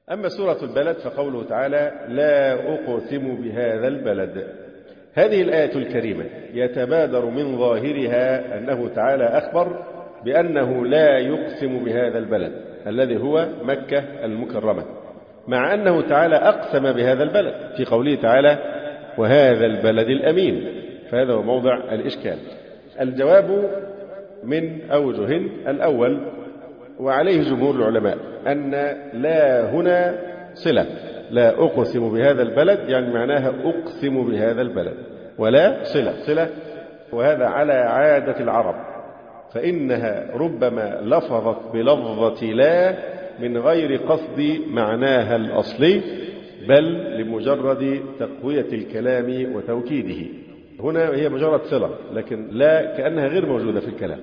أما سورة البلد فقوله تعالى لا أقسم بهذا البلد. هذه الآية الكريمة يتبادر من ظاهرها أنه تعالى أخبر بأنه لا يقسم بهذا البلد الذي هو مكة المكرمة، مع أنه تعالى أقسم بهذا البلد في قوله تعالى وهذا البلد الأمين، فهذا هو موضع الإشكال. الجواب من أوجه. الأول وعليه جمهور العلماء أن لا هنا صلة، لا أقسم بهذا البلد يعني معناها أقسم بهذا البلد، ولا صلة، وهذا على عادة العرب، فإنها ربما لفظت بلفظة لا من غير قصد معناها الأصلي، بل لمجرد تقوية الكلام وتوكيده. هنا هي مجرد صلة، لكن لا كأنها غير موجودة في الكلام،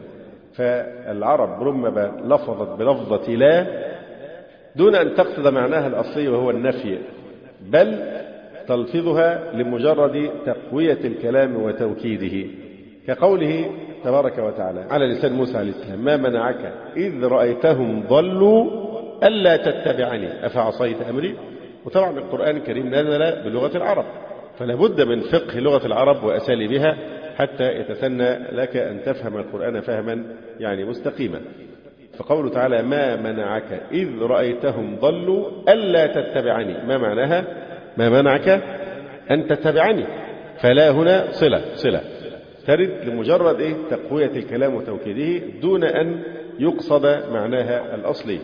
فالعرب ربما لفظت بلفظة لا دون أن تقصد معناها الأصلي وهو النفي، بل تلفظها لمجرد تقوية الكلام وتوكيده، كقوله تبارك وتعالى على لسان موسى عليه السلام ما منعك إذ رأيتهم ضلوا ألا تتبعني أفعصيت أمري. وطبعا القرآن الكريم نزل بلغة العرب، فلا بد من فقه لغة العرب وأساليبها حتى يتسنى لك أن تفهم القرآن فهما يعني مستقيما. فقوله تعالى ما منعك إذ رأيتهم ضلوا ألا تتبعني، ما معناها؟ ما منعك أن تتبعني، فلا هنا صلة ترد لمجرد تقوية الكلام وتوكيده دون أن يقصد معناها الأصلي.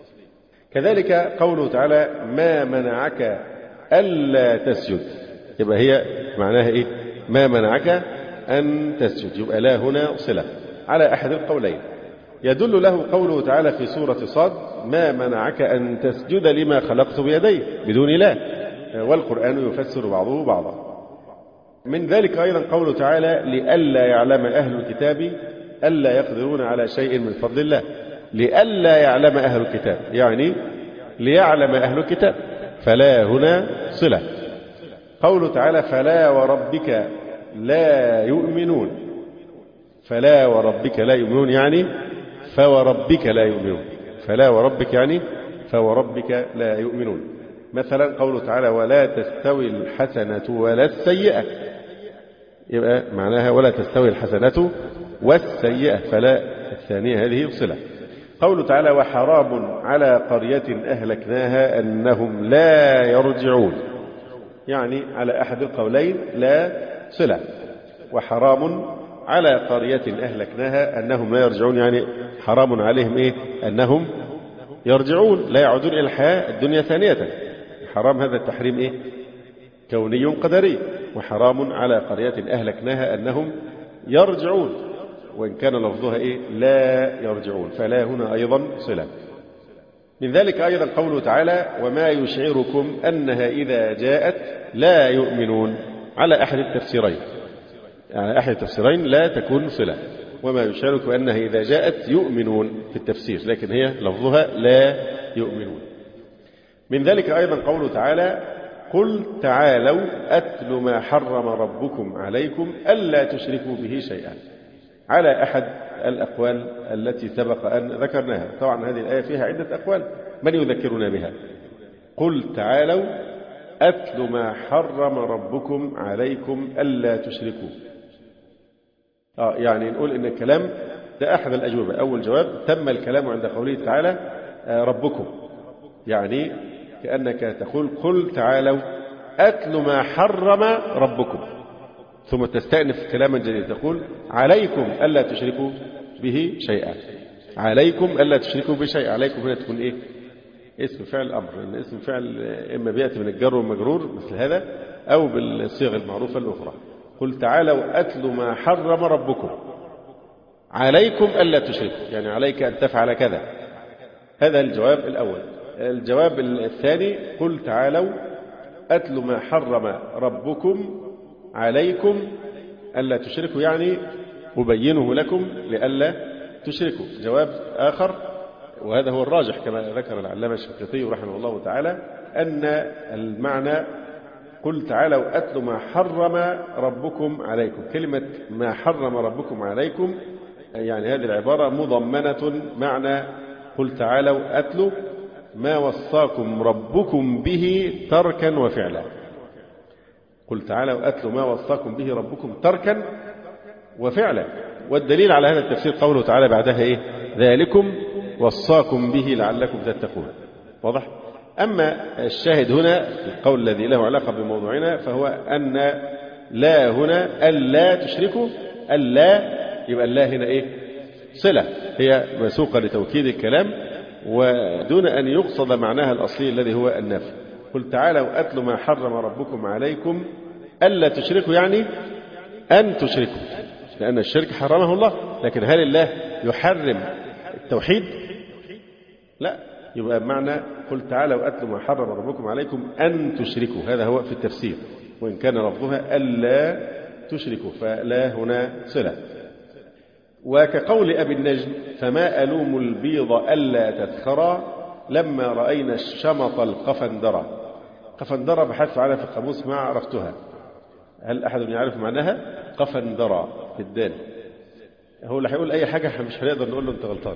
كذلك قوله تعالى ما منعك ألا تسجد، يبقى هي معناها ما منعك أن تسجد، يبقى لا هنا صلة على أحد القولين. يدل له قوله تعالى في سورة صاد ما منعك أن تسجد لما خلقت بيدي بدون لا، والقرآن يفسر بعضه بعضا. من ذلك أيضا قوله تعالى لئلا يعلم أهل الكتاب ألا يقدرون على شيء من فضل الله، لئلا يعلم أهل الكتاب يعني ليعلم أهل الكتاب، فلا هنا صلة. قوله تعالى فلا وربك لا يؤمنون، فلا وربك لا يؤمنون يعني فوربك لا يؤمنون، فلا وربك يعني فوربك لا يؤمنون. مثلا قوله تعالى ولا تستوي الحسنة ولا السيئة، يبقى معناها ولا تستوي الحسنة والسيئة، فلا الثانية هذه صلة. قوله تعالى وحرام على قرية أهلكناها أنهم لا يرجعون، يعني على أحد القولين لا صلة. وحرام على قرية أهلكناها أنهم لا يرجعون يعني حرام عليهم أنهم يرجعون لا يعودون إلى الحياة الدنيا ثانية. حرام هذا التحريم كوني قدري، وحرام على قرية أهلكناها أنهم يرجعون، وإن كان لفظها لا يرجعون، فلا هنا أيضا صلة. من ذلك أيضا قوله تعالى وما يشعركم أنها إذا جاءت لا يؤمنون، على أحد التفسيرين، يعني أحد التفسيرين لا تكون صلة، وما يشعركم أنها إذا جاءت يؤمنون في التفسير، لكن هي لفظها لا يؤمنون. من ذلك أيضا قوله تعالى قل تعالوا أتل ما حرم ربكم عليكم ألا تشركوا به شيئا، على أحد الأقوال التي سبق أن ذكرناها. طبعا هذه الآية فيها عدة أقوال، من يذكرنا بها؟ قل تعالوا أتل ما حرم ربكم عليكم ألا تشركوا. يعني نقول إن الكلام ده أحد الأجوبة. أول جواب تم الكلام عند قوله تعالى ربكم، يعني كأنك تقول قل تعالوا أتل ما حرم ربكم، ثم تستأنف كلاما جديدا تقول عليكم ألا تشركوا به شيئا، عليكم ألا تشركوا به شيئا. عليكم هنا تكون اسم فعل الأمر، لأن اسم فعل إما بيأتي من الجر والمجرور مثل هذا أو بالصيغ المعروفة الأخرى. قل تعالوا أتل ما حرم ربكم عليكم ألا تشركوا، يعني عليك أن تفعل كذا. هذا الجواب الأول. الجواب الثاني قل تعالوا أتل ما حرم ربكم عليكم ألا تشركوا، يعني أبينه لكم لألا تشركوا. جواب آخر وهذا هو الراجح كما ذكر العلامة الشنقيطي رحمه الله تعالى أن المعنى قل تعالوا أتل ما حرم ربكم عليكم. كلمة ما حرم ربكم عليكم يعني هذه العبارة مضمنة معنى قل تعالوا أتل ما وصاكم ربكم به تركا وفعلا. قل تعالوا أتلوا ما وصاكم به ربكم تركا وفعلا. والدليل على هذا التفسير قوله تعالى بعدها إيه؟ ذلكم وصاكم به لعلكم تتقون. واضح؟ أما الشاهد هنا القول الذي له علاقة بموضوعنا فهو أن لا هنا ألا تشركوا. ألا يبقى الله هنا إيه؟ صلة، هي مسوقة لتوكيد الكلام ودون أن يقصد معناها الأصلي الذي هو النفي. قل تعالوا أتلوا ما حرم ربكم عليكم ألا تشركوا، يعني أن تشركوا، لأن الشرك حرمه الله. لكن هل الله يحرم التوحيد؟ لا. يبقى بمعنى قل تعالوا أتلوا ما حرم ربكم عليكم أن تشركوا، هذا هو في التفسير، وإن كان لفظها ألا تشركوا، فلا هنا صلة. وكقول أبي النجم فما ألوم البيض ألا تذخرا لما رأينا الشمط القفندرة. قفندرة بحثت عنها في القاموس ما عرفتها. هل أحد يعرف معناها؟ قفندرة بالدال. هو اللي هيقول أي حاجة مش هنقدر نقول له أنت غلطان.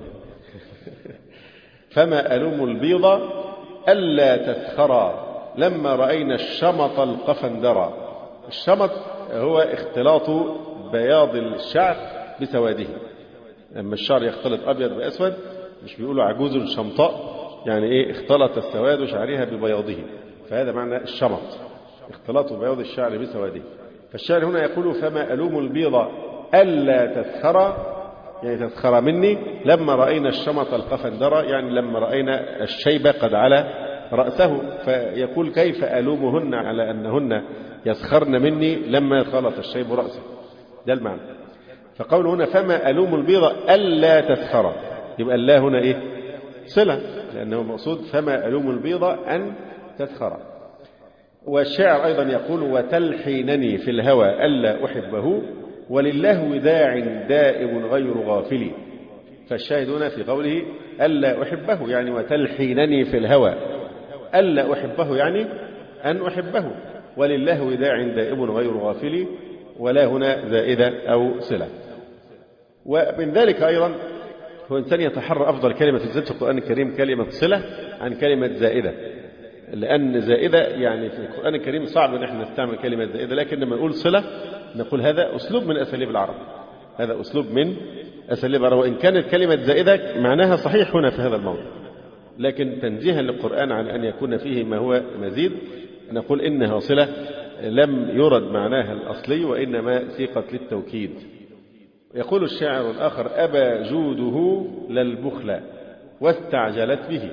فما ألوم البيض ألا تذخرا لما رأينا الشمط القفندرة. الشمط هو اختلاط بياض الشعر بسواده. لما الشعر يختلط أبيض بأسود مش بيقولوا عجوز شمطاء، يعني إيه؟ اختلط السواد شعرها ببياضه، فهذا معنى الشمط، اختلاط بياض الشعر بسواده. فالشاعر هنا يقول فما ألوم البيض ألا تذخر، يعني تذخر مني لما رأينا الشمط القفندرة، يعني لما رأينا الشيب قد على رأسه. فيقول كيف ألومهن على أنهن يسخرن مني لما يتخلط الشيب رأسه، ده المعنى. فقوله هنا فما ألوم البيض ألا تذخر، يبقى الله هنا إيه؟ صلة، لأنه مقصود فما ألوم البيض أن تذخر. والشاعر أيضا يقول وتلحينني في الهوى ألا أحبه ولله وداع دائم غير غافل. فالشاهد هنا في قوله ألا أحبه يعني وتلحينني في الهوى ألا أحبه يعني أن أحبه، ولله وداع دائم غير غافل، ولا هنا زائدة أو صلة. ومن ذلك أيضا هو إنسان يتحرى أفضل كلمة تزيد في القرآن الكريم كلمة صلة عن كلمة زائدة، لأن زائدة يعني في القرآن الكريم صعب أن احنا نستعمل كلمة زائدة، لكن لما نقول صلة نقول هذا أسلوب من أساليب العرب، هذا أسلوب من أساليب العرب، وإن كانت كلمة زائدة معناها صحيح هنا في هذا الموضوع، لكن تنزيها للقرآن عن أن يكون فيه ما هو مزيد نقول إنها صلة لم يرد معناها الأصلي وإنما سيقت للتوكيد. يقول الشاعر الآخر أبى جوده للبخل واستعجلت به،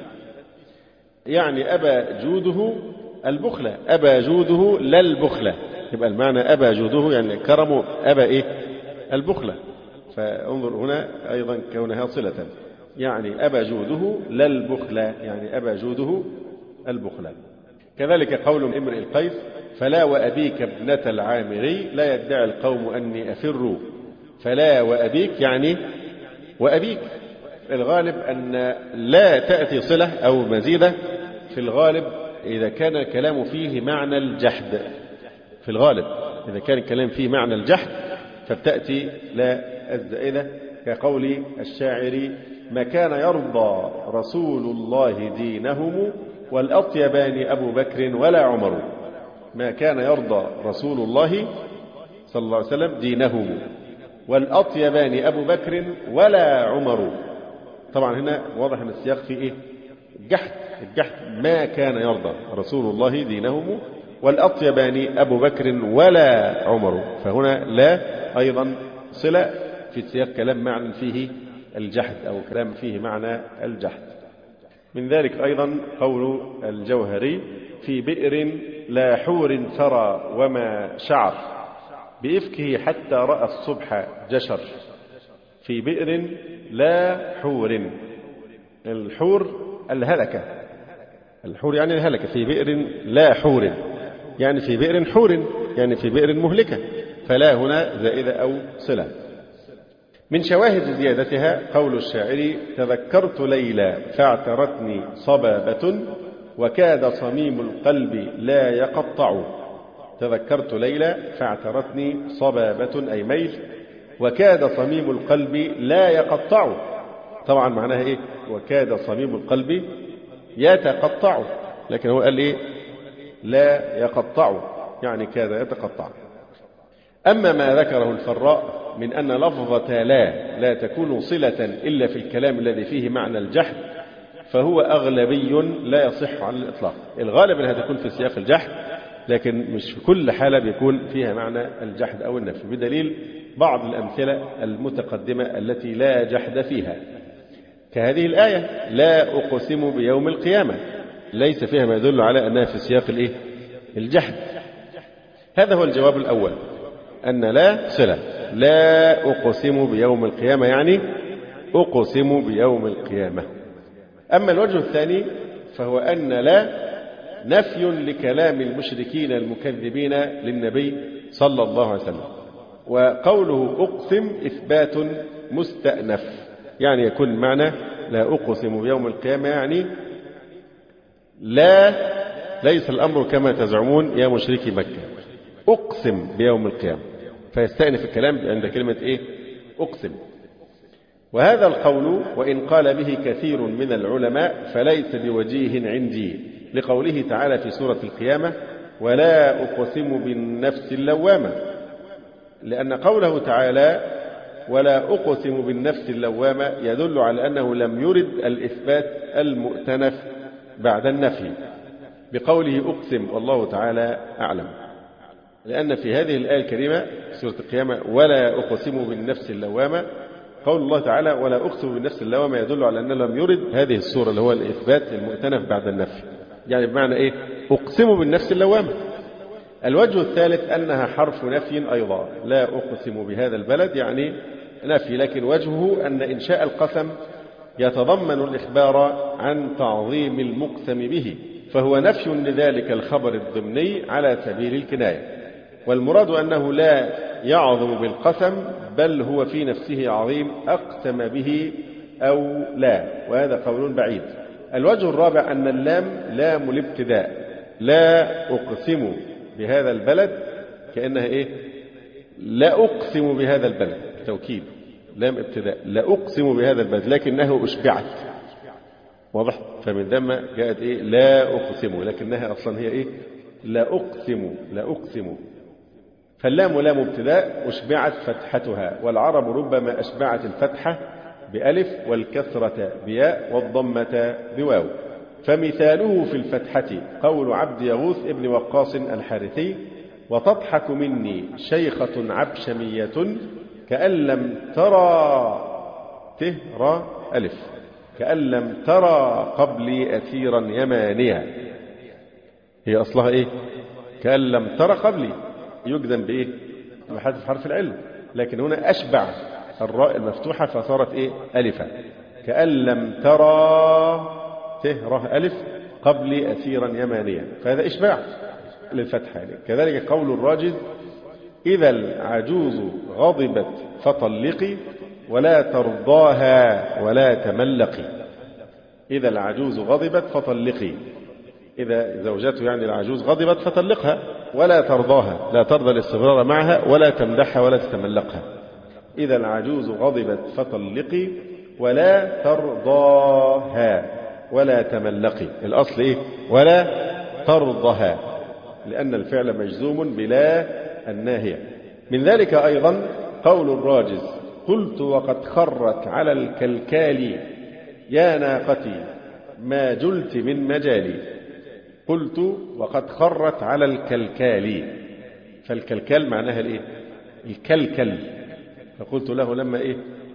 يعني أبى جوده البخل، أبى جوده للبخل، يبقى المعنى أبى جوده يعني كرمه، أبى إيه؟ البخل. فانظر هنا أيضا كونها صلة، يعني أبى جوده للبخل يعني أبى جوده البخل. كذلك قول امرئ القيس فلا وأبيك ابنة العامري لا يدعي القوم أني أفر. فلا وأبيك يعني وأبيك، الغالب أن لا تأتي صلة أو مزيدة في الغالب إذا كان الكلام فيه معنى الجحد، في الغالب إذا كان الكلام فيه معنى الجحد فبتأتي لا الزائدة، كقول الشاعر ما كان يرضى رسول الله دينهم والأطيبان أبو بكر ولا عمر. ما كان يرضى رسول الله صلى الله عليه وسلم دينهم والأطيبان أبو بكر ولا عمر. طبعا هنا واضح أن السياق فيه إيه؟ الجحد. ما كان يرضى رسول الله دينهم والأطيبان أبو بكر ولا عمر، فهنا لا أيضا صلة في سياق كلام معنى فيه الجحد أو كلام فيه معنى الجحد. من ذلك أيضا قول الجوهري في بئر لا حور ثرى وما شعر بإفكه حتى رأى الصبح جشر. في بئر لا حور، الحور الهلكة، الحور يعني الهلكة، في بئر لا حور يعني في بئر حور يعني في بئر مهلكة، فلا هنا زائدة أو صلة. من شواهد زيادتها قول الشاعر تذكرت ليلى فاعترتني صبابة وكاد صميم القلب لا يقطع. تذكرت ليلى فاعترتني صبابة أي ميل، وكاد صميم القلب لا يقطع. طبعا معناها إيه؟ وكاد صميم القلب يتقطع، لكن هو قال إيه؟ لا يقطع، يعني كاد يتقطع. أما ما ذكره الفراء من أن لفظة لا تكون صلة إلا في الكلام الذي فيه معنى الجحد، فهو أغلبي لا يصح على الإطلاق. الغالب أنها تكون في سياق الجحد، لكن مش في كل حالة بيكون فيها معنى الجحد أو النفي، بدليل بعض الأمثلة المتقدمة التي لا جحد فيها، كهذه الآية: لا أقسم بيوم القيامة، ليس فيها ما يدل على أنها في سياق الجحد. هذا هو الجواب الأول، أن لا صلة، لا أقسم بيوم القيامة يعني أقسم بيوم القيامة. أما الوجه الثاني فهو أن لا نفي لكلام المشركين المكذبين للنبي صلى الله عليه وسلم، وقوله أقسم إثبات مستأنف، يعني يكون معنى لا أقسم بيوم القيامة يعني لا، ليس الأمر كما تزعمون يا مشركي مكة، أقسم بيوم القيامة، فيستأنف الكلام عند كلمة إيه؟ أقسم. وهذا القول وإن قال به كثير من العلماء فليس بوجيه عندي، لقوله تعالى في سورة القيامة: ولا أقسم بالنفس اللوامة، لأن قوله تعالى ولا أقسم بالنفس اللوامة يدل على أنه لم يرد الإثبات المؤتنف بعد النفي بقوله أقسم، والله تعالى أعلم. لأن في هذه الآية الكريمة سورة القيامة ولا أقسم بالنفس اللوامة، قول الله تعالى ولا أقسم بالنفس اللوامة يدل على أنه لم يرد هذه الصورة اللي هو الإثبات المؤتنف بعد النفي، يعني بمعنى إيه؟ أقسم بالنفس اللوامة. الوجه الثالث أنها حرف نفي أيضا، لا أقسم بهذا البلد يعني نفي، لكن وجهه أن إنشاء القسم يتضمن الإخبار عن تعظيم المقسم به، فهو نفي لذلك الخبر الضمني على سبيل الكناية، والمراد أنه لا يعظم بالقسم بل هو في نفسه عظيم أقسم به أو لا، وهذا قول بعيد. الوجه الرابع أن اللام لام الابتداء، لا أقسم بهذا البلد كأنها إيه؟ لا أقسم بهذا البلد، توكيد، لام ابتداء، لا أقسم بهذا البلد، لكنه أشبعت، واضح؟ فمن ثم جاءت إيه؟ لا أقسم، لكنها أصلا هي إيه؟ لا أقسم، لا أقسم. فاللام لام ابتداء أشبعت فتحتها، والعرب ربما أشبعت الفتحة بألف والكسرة بياء والضمة بواو. فمثاله في الفتحة قول عبد يغوث ابن وقاص الحارثي: وتضحك مني شيخة عبشمية كأن لم ترى تهرى ألف، كأن لم ترى قبلي أسيرا يمانيا. هي أصلها إيه؟ كأن لم ترى قبلي، يجزم بإيه؟ بحذف حرف العلة، لكن هنا أشبع الراء المفتوحة فصارت إيه؟ ألفا، كأن لم ترى تهره ألف قبل أسيرا يمانيا، فهذا إشباع للفتحة. كذلك قول الراجز: إذا العجوز غضبت فطلقي ولا ترضاها ولا تملقي. إذا العجوز غضبت فطلقي، إذا زوجته يعني العجوز غضبت فطلقها، ولا ترضاها، لا ترضى الاستمرار معها، ولا تمدحها ولا تتملقها. إذا العجوز غضبت فطلقي ولا ترضاها ولا تملقي، الأصل إيه؟ ولا ترضها، لأن الفعل مجزوم بلا الناهية. من ذلك أيضا قول الراجز: قلت وقد خرت على الكلكال يا ناقتي ما جلت من مجالي. قلت وقد خرت على الكلكال، فالكلكال معناها الإيه؟ الكلكل. فقلت له لما إيه؟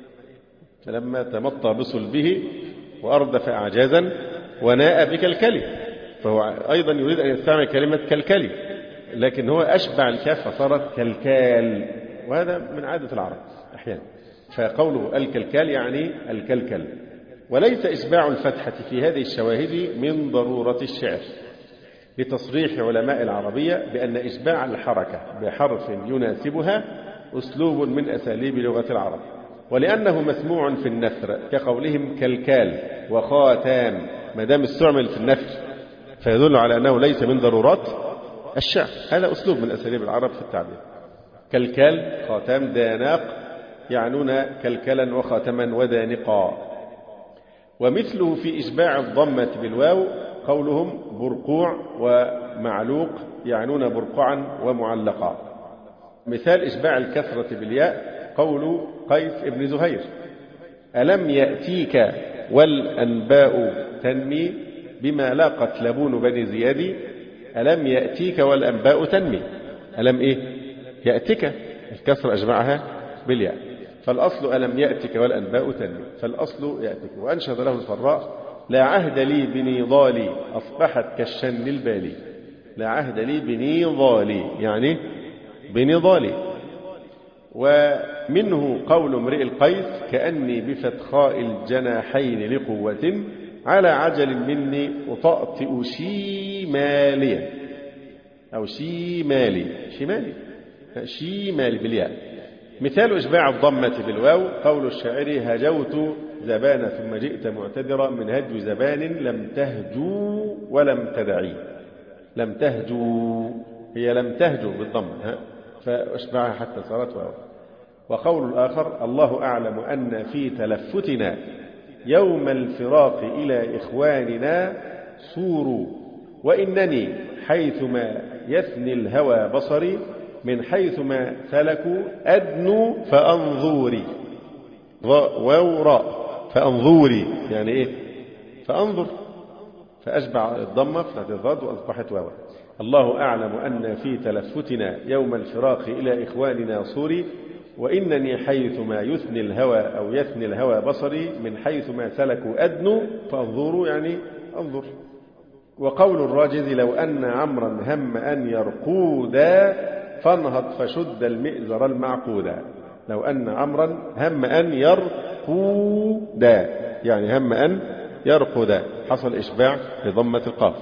لما تمطى بصلبه وأردف أعجازا وناء بكلكلي، فهو أيضا يريد أن يستعمل كلمة كلكلي، لكن هو أشبع الكاف فصارت كلكال، وهذا من عادة العرب أحيانا. فقوله الكلكال يعني الكلكل. وليس إشباع الفتحة في هذه الشواهد من ضرورة الشعر، لتصريح علماء العربية بأن إشباع الحركة بحرف يناسبها أسلوب من أساليب لغة العرب، ولأنه مسموع في النثر كقولهم كلكال وخاتام، ما دام استعمل في النثر فيدل على أنه ليس من ضرورات الشعر، هذا أسلوب من أساليب العرب في التعبير. كلكال خاتام داناق يعنون كلكلا وخاتما ودانقا. ومثله في إشباع الضمة بالواو قولهم برقوع ومعلوق، يعنون برقعا ومعلقا. مثال إشباع الكسرة بالياء قول قيس بن زهير: ألم يأتيك والأنباء تنمي بما لاقت لبون بني زياد. ألم يأتيك والأنباء تنمي. ألم إيه؟ يأتيك، الكسر أجمعها بالياء، فالأصل ألم يأتك والأنباء تنمي، فالأصل يأتك. وأنشد له الفراء: لا عهد لي بنضالي أصبحت كالشن البالي. لا عهد لي بنضالي يعني بنضالي. ومنه قول امرئ القيس: كأني بفتخاء الجناحين لقوة على عجل مني أطأطئ شيماليا، أو شيمالي شيمالي بالياء. مثال إشباع الضمة بالواو قول الشاعر: هجوت زبان ثم جئت معتذرا من هج زبان لم تهجو ولم تدعي. لم تهجو هي لم تهجو بالضم فأشبعها حتى صارت واو. وقول الآخر: الله أعلم أن في تلفتنا يوم الفراق إلى إخواننا صور، وإنني حيثما يثني الهوى بصري من حيثما سلكوا أدنو فأنظوري. واو راء فأنظوري يعني إيه؟ فأنظر، فأشبع الضمة فتحت الضاد وأصبحت واو. الله أعلم أن في تلفتنا يوم الفراق إلى إخواننا صوري، وإنني حيثما يثني الهوى أو يثني الهوى بصري من حيثما سلكوا أدنو فأنظروا يعني أنظر. وقول الراجز: لو أن عمرا هم أن يرقودا فانهض فشد المئزر المعقودا. لو أن عمرا هم أن يرقودا يعني هم أن يرقودا، حصل إشباع لضمة القاف.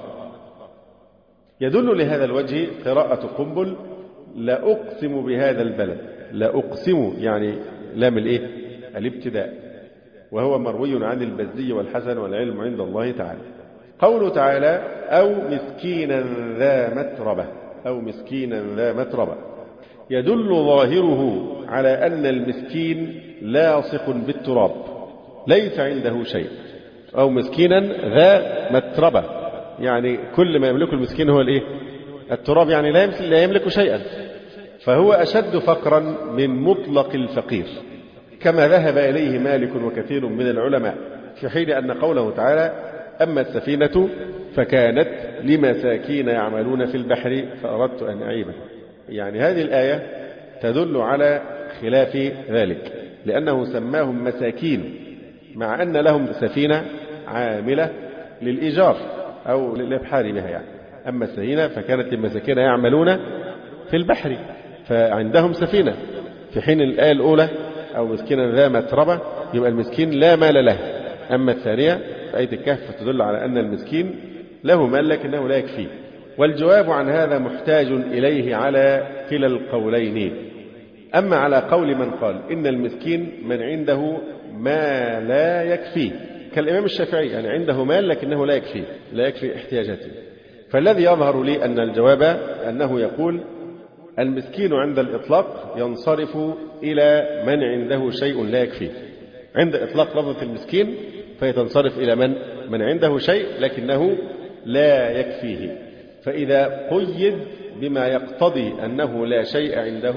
يدل لهذا الوجه قراءة قنبل: لا أقسم بهذا البلد. لا أقسم يعني لام الإيه؟ الابتداء، وهو مروي عن البزي والحسن والعلم عند الله تعالى. قوله تعالى: أو مسكينا ذا متربة. أو مسكينا ذا متربة يدل ظاهره على أن المسكين لاصق بالتراب ليس عنده شيء. أو مسكينا ذا متربة يعني كل ما يملكه المسكين هو الإيه؟ التراب، يعني لا يملك شيئا، فهو أشد فقرا من مطلق الفقير، كما ذهب إليه مالك وكثير من العلماء، في حين أن قوله تعالى: أما السفينة فكانت لمساكين يعملون في البحر فأردت أن أعيبها. يعني هذه الآية تدل على خلاف ذلك، لأنه سماهم مساكين مع أن لهم سفينة عاملة للإيجار أو للإبحار بها يعني. أما السفينة فكانت للمساكين يعملون في البحر فعندهم سفينة، في حين الآية الأولى أو مسكينا ذا متربة يبقى المسكين لا مال له. أما الثانية آية الكهف تدل على أن المسكين له مال لكنه لا يكفيه. والجواب عن هذا محتاج إليه على كلا القولين. أما على قول من قال إن المسكين من عنده ما لا يكفيه كالإمام الشافعي، يعني عنده مال لكنه لا يكفي احتياجاته، فالذي يظهر لي أن الجواب أنه يقول المسكين عند الإطلاق ينصرف إلى من عنده شيء لا يكفيه. عند إطلاق لفظة المسكين فهي تنصرف إلى من عنده شيء لكنه لا يكفيه، فإذا قيد بما يقتضي أنه لا شيء عنده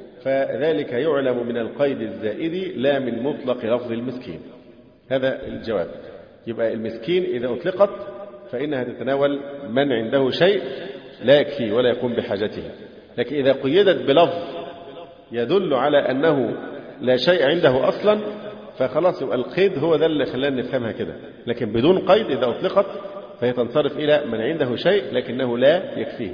فذلك يعلم من القيد الزائد لا من مطلق لفظ المسكين. هذا الجواب. يبقى المسكين إذا أطلقت فإنها تتناول من عنده شيء لا يكفي ولا يقوم بحاجته، لكن إذا قيدت بلفظ يدل على أنه لا شيء عنده أصلا فخلاص يبقى القيد هو ده اللي خلانا نفهمها كده، لكن بدون قيد إذا أطلقت فهي تنصرف إلى من عنده شيء لكنه لا يكفيه.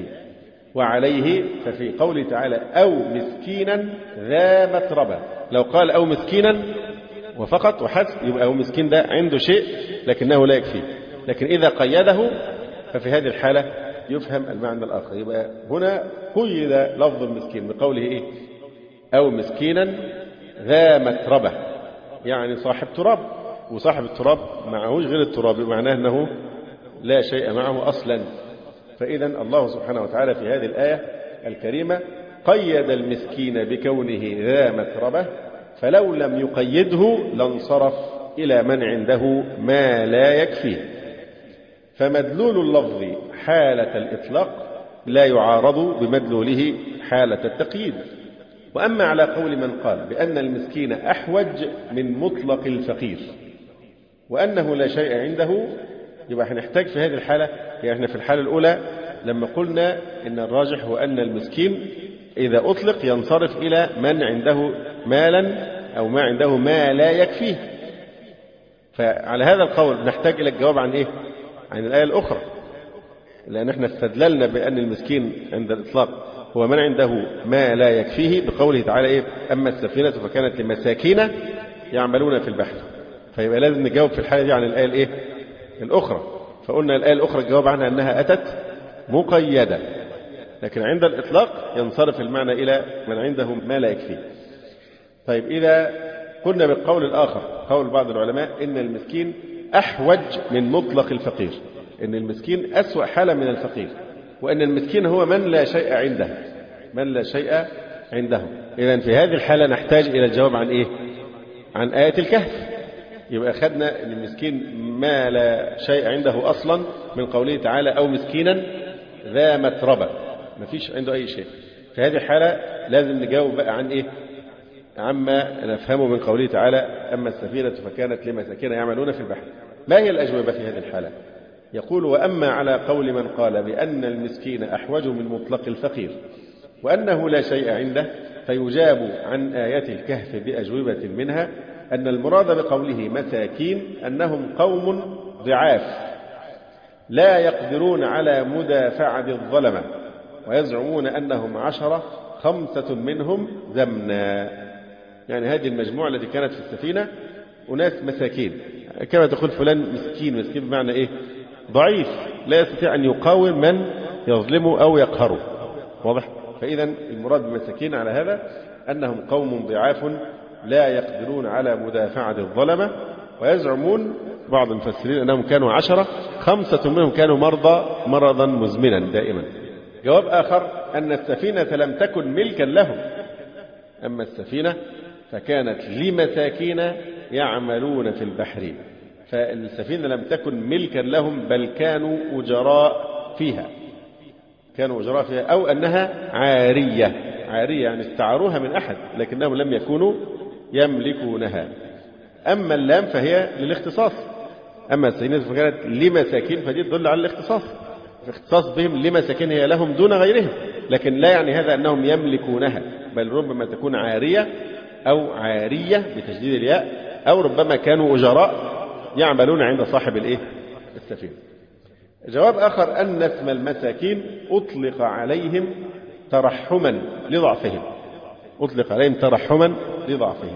وعليه ففي قوله تعالى أو مسكينا ذا متربة، لو قال أو مسكينا وفقط وحسب يبقى هو مسكين ده عنده شيء لكنه لا يكفيه، لكن إذا قيده ففي هذه الحالة يفهم المعنى الآخر. يبقى هنا قيد لفظ المسكين بقوله إيه؟ أو مسكينا ذا متربة، يعني صاحب تراب، وصاحب التراب معهوش غير التراب معناه أنه لا شيء معه أصلا. فإذا الله سبحانه وتعالى في هذه الآية الكريمة قيد المسكين بكونه ذا متربة، فلو لم يقيده لانصرف إلى من عنده ما لا يكفيه. فمدلول اللفظ حالة الإطلاق لا يعارض بمدلوله حالة التقييد. وأما على قول من قال بأن المسكين أحوج من مطلق الفقير وأنه لا شيء عنده، يبقى هنحتاج في هذه الحالة، يعني احنا في الحالة الأولى لما قلنا إن الراجح هو أن المسكين إذا أطلق ينصرف إلى من عنده مالا أو ما عنده ما لا يكفيه. فعلى هذا القول نحتاج إلى الجواب عن إيه؟ عن الآية الأخرى، لأن احنا استدللنا بأن المسكين عند الإطلاق هو من عنده ما لا يكفيه بقوله تعالى إيه؟ أما السفينة فكانت لمساكين يعملون في البحر. فيبقى لازم نجاوب في الحالة دي عن الآية الإيه؟ الأخرى. فقلنا الآية الأخرى الجواب عنها أنها أتت مقيدة، لكن عند الإطلاق ينصرف المعنى إلى من عنده ما لا يكفيه. طيب إذا قلنا بالقول الآخر، قول بعض العلماء إن المسكين أحوج من مطلق الفقير، إن المسكين أسوأ حالة من الفقير، وأن المسكين هو من لا شيء عنده، من لا شيء عنده. إذن في هذه الحالة نحتاج إلى الجواب عن إيه؟ عن آية الكهف. يبقى أخذنا أن المسكين ما لا شيء عنده أصلا من قوله تعالى أو مسكينا ذا متربة، ما فيش عنده أي شيء. في هذه الحالة لازم نجاوب بقى عن إيه؟ عما نفهمه من قوله تعالى أما السفينة فكانت لمساكين يعملون في البحر. ما هي الأجوبة في هذه الحالة؟ يقول وأما على قول من قال بأن المسكين أحوج من مطلق الفقير وأنه لا شيء عنده، فيجاب عن آية الكهف بأجوبة منها أن المراد بقوله مساكين أنهم قوم ضعاف لا يقدرون على مدافعة الظلمة، ويزعمون أنهم 10 5 منهم زمنا. يعني هذه المجموعة التي كانت في السفينة أناس مساكين، كما تقول فلان مسكين، مسكين بمعنى إيه؟ ضعيف لا يستطيع أن يقاوم من يظلمه أو يقهره، واضح؟ فإذا المراد بمساكين على هذا أنهم قوم ضعاف لا يقدرون على مدافعة الظلمة، ويزعمون بعض المفسرين أنهم كانوا 10 5 منهم كانوا مرضا مزمنا دائما. جواب آخر أن السفينة لم تكن ملكا لهم، أما السفينة فكانت لمساكين يعملون في البحر. فالسفينة لم تكن ملكا لهم بل كانوا أجراء فيها، كانوا أجراء فيها، أو أنها عارية يعني استعاروها من أحد لكنهم لم يكونوا يملكونها. أما اللام فهي للاختصاص، أما السفينة فكانت لمساكين فدي تدل على الاختصاص، الاختصاص بهم لمساكين هي لهم دون غيرهم، لكن لا يعني هذا أنهم يملكونها، بل ربما تكون عارية أو عارية بتشديد الياء، أو ربما كانوا أجراء يعملون عند صاحب السفينة. جواب آخر أن اسم المساكين أطلق عليهم ترحما لضعفهم، أطلق عليهم ترحما لضعفهم.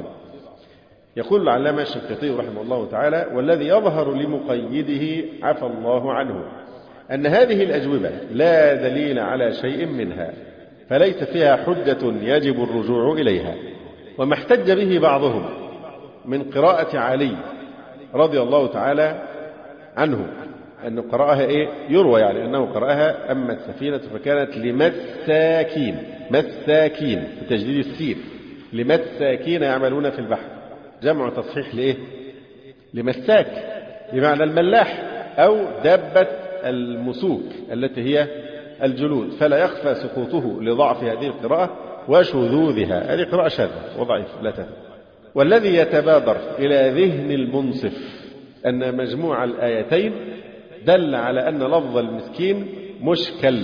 يقول العلامة الشنقيطي رحمه الله تعالى والذي يظهر لمقيده عفى الله عنه أن هذه الأجوبة لا دليل على شيء منها، فليس فيها حجة يجب الرجوع إليها. وما احتج به بعضهم من قراءة علي رضي الله تعالى عنه أنه قرأها إيه؟ يروى يعني أنه قرأها أما السفينة فكانت لمساكين، مساكين بتجديد السين، لمساكين يعملون في البحر، جمع تصحيح لإيه؟ لمساك بمعنى الملاح أو دابة المسوك التي هي الجلود، فلا يخفى سقوطه لضعف هذه القراءة وشذوذها. هذه قراءة شاذة وضعيف لا تهم. والذي يتبادر إلى ذهن المنصف أن مجموع الآيتين دل على أن لفظ المسكين مشكل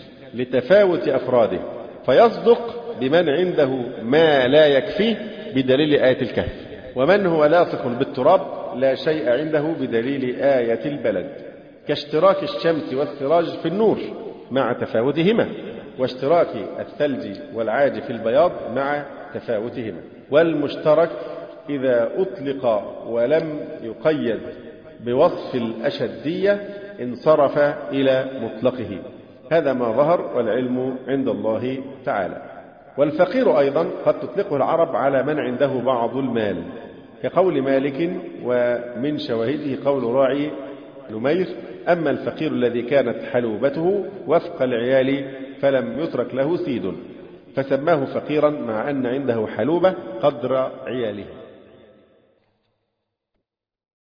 لتفاوت أفراده، فيصدق بمن عنده ما لا يكفيه بدليل آية الكهف، ومن هو لاصق بالتراب لا شيء عنده بدليل آية البلد، كاشتراك الشمس والسراج في النور مع تفاوتهما، واشتراك الثلج والعاج في البياض مع تفاوتهما. والمشترك إذا أطلق ولم يقيد بوصف الأشدية انصرف إلى مطلقه. هذا ما ظهر والعلم عند الله تعالى. والفقير أيضا قد تطلقه العرب على من عنده بعض المال، كقول مالك ومن شواهده قول راعي نمير أما الفقير الذي كانت حلوبته وفق العيال فلم يترك له سيد، فسماه فقيرا مع أن عنده حلوبة قدر عياله.